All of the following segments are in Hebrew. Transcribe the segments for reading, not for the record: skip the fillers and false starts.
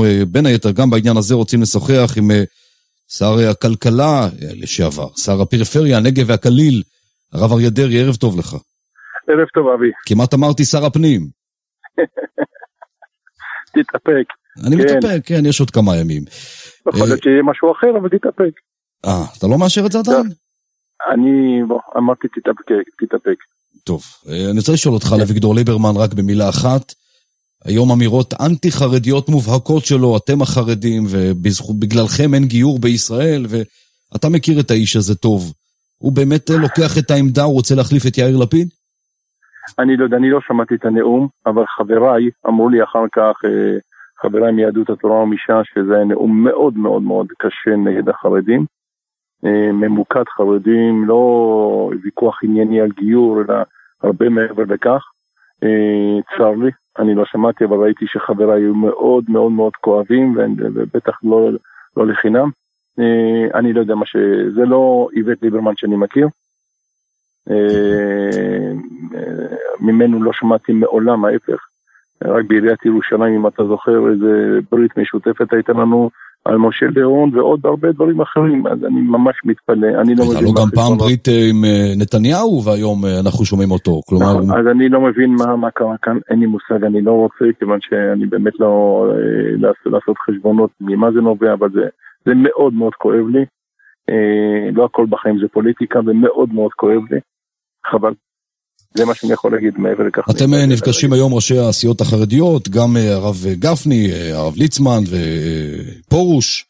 בין היתר גם בעניין הזה רוצים לשוחח עם שר הכלכלה לשעבר, שר הפריפריה, הנגב והגליל, הרב אריה דרעי. ערב טוב לך. ערב טוב אבי. כמעט אמרתי שר הפנים. תתאפק. אני מתאפק, כן, יש עוד כמה ימים. יכול להיות שיהיה משהו אחר, אבל תתאפק. אתה לא מאשר את זה עדיין? אמרתי תתאפק. טוב, אני רוצה לשאול אותך, אביגדור ליברמן, רק במילה אחת. היום אמירות אנטי-חרדיות מובהקות שלו, אתם החרדים, ובגללכם אין גיור בישראל, ואתה מכיר את האיש הזה טוב. הוא באמת לוקח את העמדה, הוא רוצה להחליף את יאיר לפיד? אני לא יודע, אני לא שמעתי את הנאום, אבל חבריי אמרו לי אחר כך, חבריי מיהדות התורה ומישה, שזה היה נאום מאוד מאוד מאוד קשה נגד החרדים, ממוקד חרדים, לא ויכוח ענייני על גיור, אלא הרבה מעבר לכך. צר לי, אני לא שמעתי, אבל ראיתי שחבריי היו מאוד מאוד מאוד כואבים, ובטח לא לחינם. אני לא יודע מה זה לא איווט ליברמן שאני מכיר. ממנו לא שמעתי מעולם, ההפך. רק בעיריית ירושלים, אם אתה זוכר, איזה ברית משותפת הייתה לנו על משה ליאון ועוד הרבה דברים אחרים, אז אני ממש מתפלא. הייתה לו גם פעם ברית עם נתניהו, והיום אנחנו שומעים אותו. אז אני לא מבין מה קרה כאן, אין לי מושג, אני לא רוצה, כיוון שאני באמת לא לעשות חשבונות ממה זה נובע, אבל זה מאוד מאוד כואב לי. לא הכל בחיים זה פוליטיקה, ומאוד מאוד כואב לי. חבל. זה מה שאני יכול להגיד מעבר לכך. אתם נפגשים היום ראשי הסיעות החרדיות, גם הרב גפני, הרב ליצמן ופורוש,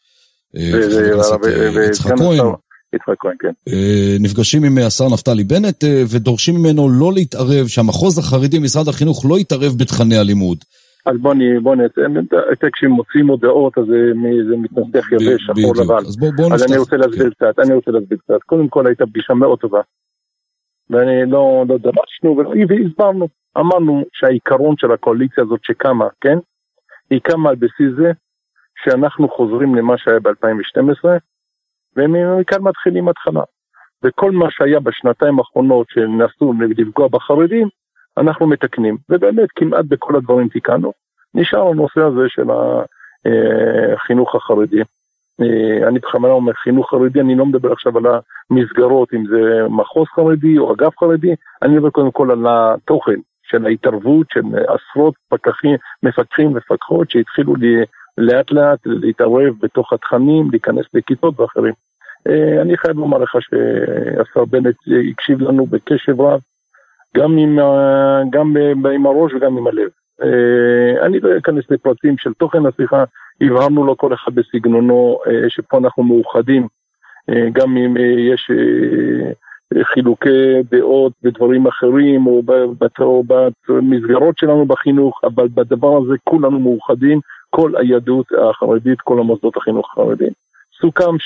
יצחק כהן, כן. נפגשים עם השר נפתלי בנט, ודורשים ממנו לא להתערב, שהמחוז החרדי משרד החינוך לא יתערב בתכני הלימוד. אז בוא נצא, כשמוצאים הודעות, אז זה מתנסח יבש, שחור לבן. אז אני רוצה להסביר קצת. קודם כל הייתה פגישה מאוד טובה. ואני לא דרשנו והסברנו, אמרנו שהעיקרון של הקואליציה הזאת שקמה, כן? היא קמה על בסיס זה שאנחנו חוזרים למה שהיה ב-2012, ומכאן מתחילים התחלה. וכל מה שהיה בשנתיים האחרונות שנסו לפגוע בחרדים, אנחנו מתקנים. ובאמת כמעט בכל הדברים תיקנו. נשאר הנושא הזה של החינוך החרדי. אני בכוונה אומר חינוך חרדי, אני לא מדבר עכשיו על המסגרות, אם זה מחוז חרדי או אגף חרדי, אני מדבר קודם כל על התוכן של ההתערבות של עשרות מפקחים ומפקחות שהתחילו לאט לאט להתערב בתוך התכנים, להיכנס לכיתות ואחרים. אני חייב לומר לך שהשר בנט הקשיב לנו בקשב רב, גם עם הראש וגם עם הלב. אני לא אכנס לפרטים של תוכן השיחה, הבהרנו לו כל אחד בסגנונו שפה אנחנו מאוחדים, גם אם יש חילוקי דעות ודברים אחרים או במסגרות שלנו בחינוך, אבל בדבר הזה כולנו מאוחדים, כל היהדות החרדית, כל המוסדות החינוך החרדיים. סוכם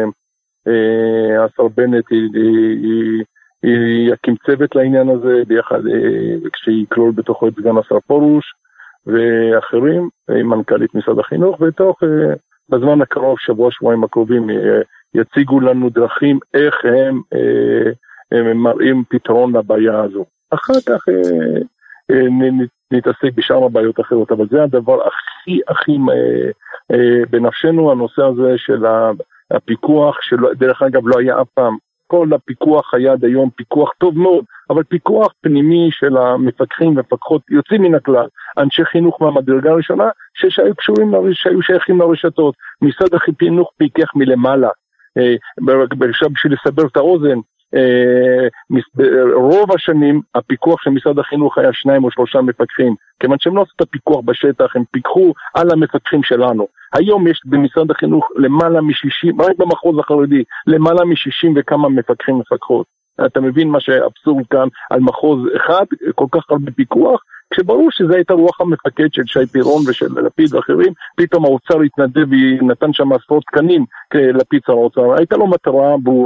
שהשר בנט יקים צוות לעניין הזה ביחד, כשיכלול בתוכו את סגן השר פורוש ואחרים, מנכ"לית משרד החינוך, ותוך בזמן הקרוב, שבועיים הקרובים, יציגו לנו דרכים איך הם מראים פתרון לבעיה הזו. אחר כך נתעסק בשאר הבעיות אחרות, אבל זה הדבר הכי בנפשנו, הנושא הזה של הפיקוח, שדרך אגב לא היה אף פעם. כל הפיקוח היה עד היום פיקוח טוב מאוד, אבל פיקוח פנימי של המפקחים ומפקחות יוצאים מן הכלל, אנשי חינוך מהמדרגה הראשונה, שהיו שייכים לרשתות. משרד החינוך פיקח מלמעלה, עכשיו בשביל לסבר את האוזן, רוב השנים הפיקוח של משרד החינוך היה 2 או 3 מפקחים, כיוון שהם לא עשו את הפיקוח בשטח, הם פיקחו על המפקחים שלנו. היום יש במשרד החינוך למעלה מ-60, רק במחוז החרדי, למעלה מ-60 וכמה מפקחים מפקחות. אתה מבין מה שאבסורד כאן על מחוז אחד, כל כך הרבה פיקוח, כשברור שזה הייתה רוח המפקד של שי פירון ושל לפיד ואחרים, פתאום האוצר התנדב ונתן שם עשרות תקנים לפיד שר האוצר, הייתה לו מטרה ברורה,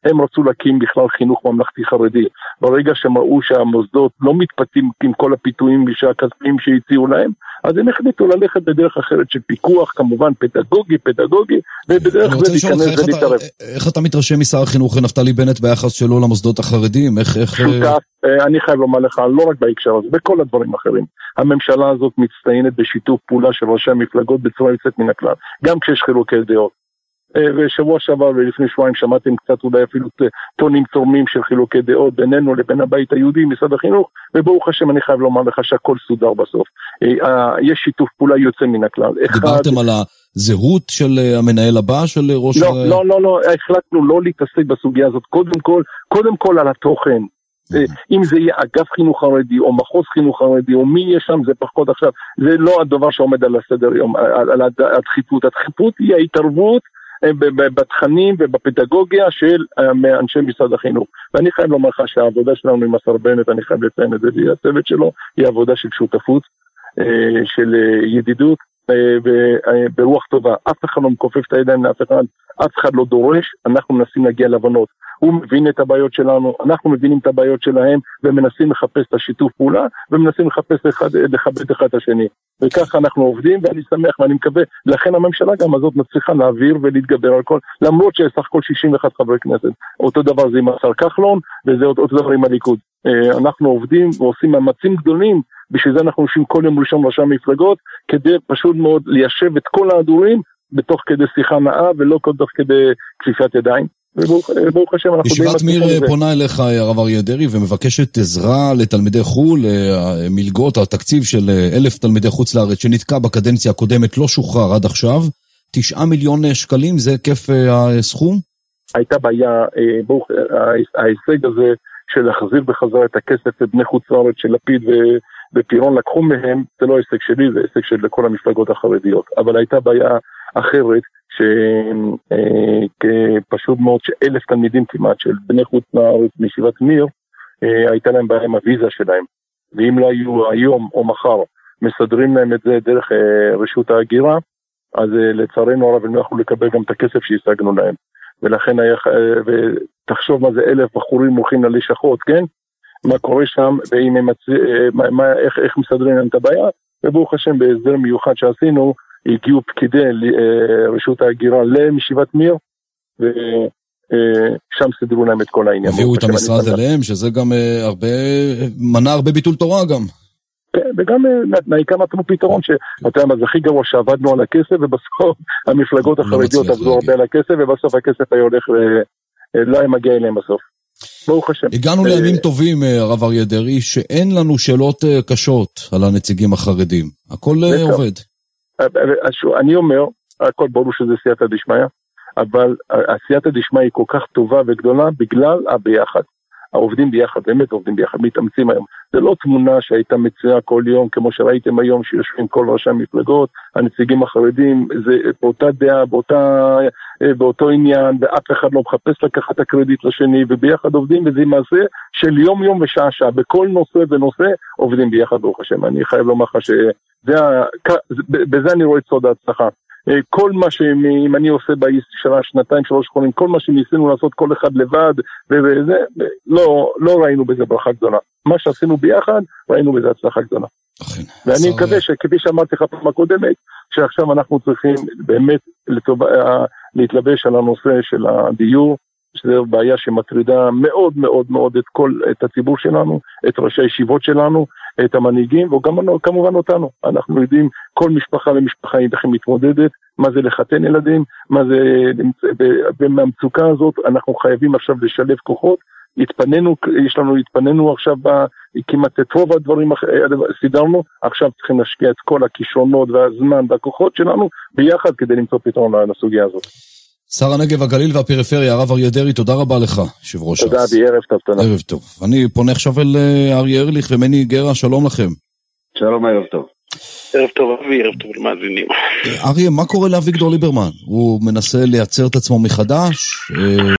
הם רצו להקים בכלל חינוך ממלכתי חרדי. ברגע שהם ראו שהמוסדות לא מתפתים עם כל הפיתויים הכספיים שהציעו להם, אז הם החליטו ללכת בדרך אחרת של פיקוח, כמובן פדגוגי, ובדרך זה להיכנס ולהתערב. איך אתה מתרשם משר החינוך נפתלי בנט ביחס שלו למוסדות החרדים? שותף, אני חייב לומר לך, לא רק בהקשר הזה, בכל הדברים האחרים. הממשלה הזאת מצטיינת בשיתוף פעולה של ראשי המפלגות בצורה יוצאת מן הכלל, גם כשיש חילוקי דעות. ושבוע שעבר ולפני שבועיים שמעתם קצת אולי אפילו טונים צורמים של חילוקי דעות בינינו לבין הבית היהודי, משרד החינוך, וברוך השם אני חייב לומר לך שהכל סודר בסוף. יש שיתוף פעולה יוצא מן הכלל. דיברתם על הזהות של המנהל הבא של ראש... לא, החלטנו לא להתעסק בסוגיה הזאת, קודם כל על התוכן. אם זה יהיה אגף חינוך חרדי או מחוז חינוך חרדי או מי יהיה שם, זה פחות עכשיו, זה לא הדבר שעומד על הסדר יום, על הדחיפות. הדחיפות היא ההתערבות בתכנים ובפדגוגיה של אנשי משרד החינוך. ואני חייב לומר לך שהעבודה שלנו עם השר בנט, אני חייב לציין את זה, והצוות שלו היא עבודה של שותפות, של ידידות, ברוח טובה. אף אחד לא מכופף את הידיים לאף אחד, אף אחד לא דורש, אנחנו מנסים להגיע להבנות. הוא מבין את הבעיות שלנו, אנחנו מבינים את הבעיות שלהם, ומנסים לחפש את השיתוף פעולה, ומנסים לחפש לכבד אחד את השני. וככה אנחנו עובדים, ואני שמח ואני מקווה, לכן הממשלה גם הזאת מצליחה להעביר ולהתגבר על כל, למרות שסך הכל 61 חברי כנסת. אותו דבר זה עם השר כחלון, וזה אותו דבר עם הליכוד. אנחנו עובדים ועושים מאמצים גדולים, בשביל זה אנחנו יושבים כל יום ראשון ראשי המפלגות, כדי פשוט מאוד ליישב את כל ההדורים, בתוך כדי שיחה נאה, ולא תוך כדי כפיפת ידיים. וברוך השם אנחנו... ישיבת מיר פונה אליך הרב אריה דרעי ומבקשת עזרה לתלמידי חול, מלגות, התקציב של 1,000 תלמידי חוץ לארץ שנתקע בקדנציה הקודמת לא שוחרר עד עכשיו, 9 מיליון שקלים, זה כיף הסכום? הייתה בעיה, ההישג הזה של להחזיר בחזרה את הכסף לבני חוץ לארץ של לפיד ופירון לקחו מהם, זה לא הישג שלי, זה הישג של כל המפלגות החרדיות, אבל הייתה בעיה אחרת, שפשוט מאוד ש1,000 תלמידים כמעט של בני חוץ לארץ מישיבת מיר, הייתה להם בעיה עם הוויזה שלהם, ואם לא היו היום או מחר מסדרים להם את זה דרך רשות ההגירה, אז לצערנו הרב הם לא יכולו לקבל גם את הכסף שהשגנו להם, ולכן ותחשוב מה זה 1,000 בחורים הולכים ללשכות, כן? מה קורה שם, ואם הם איך מסדרים להם את הבעיה, וברוך השם בהסדר מיוחד שעשינו, הגיעו פקידי רשות ההגירה למישיבת מיר, ושם סדרו להם את כל העניין. הביאו את המשרד אליהם, שזה גם מנע הרבה ביטול תורה גם. וגם העיקר נתנו פתרון, שאתה יודע, זה הכי גרוע שעבדנו על הכסף, ובסוף המפלגות החרדיות עבדו הרבה על הכסף, ובסוף הכסף היה הולך, לא היה מגיע אליהם בסוף. ברוך השם. הגענו לימים טובים, הרב אריה דרעי, שאין לנו שאלות קשות על הנציגים החרדים. הכל עובד. אני אומר, הכל ברור שזה סייעתא דשמיא, אבל הסייעתא דשמיא היא כל כך טובה וגדולה בגלל הביחד. העובדים ביחד, באמת עובדים ביחד, מתאמצים היום. זה לא תמונה שהייתה מצויה כל יום, כמו שראיתם היום, שיושבים כל ראשי המפלגות, הנציגים החרדים, זה באותה דעה, באותו עניין, ואף אחד לא מחפש לקחת את הקרדיט לשני, וביחד עובדים, וזה מעשה של יום יום ושעה שעה, בכל נושא ונושא עובדים ביחד, ברוך השם. אני חייב לומר לך בזה אני רואה את סוד ההצלחה. כל מה שאם אני עושה בשנה, שנתיים, 3 חולים, כל מה שניסינו לעשות כל אחד לבד, וזה, לא ראינו בזה ברכה גדולה. מה שעשינו ביחד, ראינו בזה הצלחה גדולה. ואני מקווה שכפי שאמרתי לך פעם הקודמת, שעכשיו אנחנו צריכים באמת להתלבש על הנושא של הדיור, שזו בעיה שמטרידה מאוד מאוד מאוד את הציבור שלנו, את ראשי הישיבות שלנו, את המנהיגים, וגם כמובן אותנו. אנחנו יודעים כל משפחה ומשפחה איך היא מתמודדת, מה זה לחתן ילדים, מה זה, ומהמצוקה הזאת אנחנו חייבים עכשיו לשלב כוחות, התפנינו עכשיו כמעט את רוב הדברים סידרנו, עכשיו צריכים להשקיע את כל הכישרונות והזמן והכוחות שלנו ביחד כדי למצוא פתרון לסוגיה הזאת. שר הנגב, הגליל והפריפריה, הרב אריה דרעי, תודה רבה לך, יושב ראש. תודה, ערב טוב, תודה. ערב טוב. אני פונה עכשיו אל אריה ארליך ומני גרה, שלום לכם. שלום, ערב טוב. ערב טוב, אבי, ערב טוב למאזינים. אריה, מה קורה לאביגדור ליברמן? הוא מנסה לייצר את עצמו מחדש?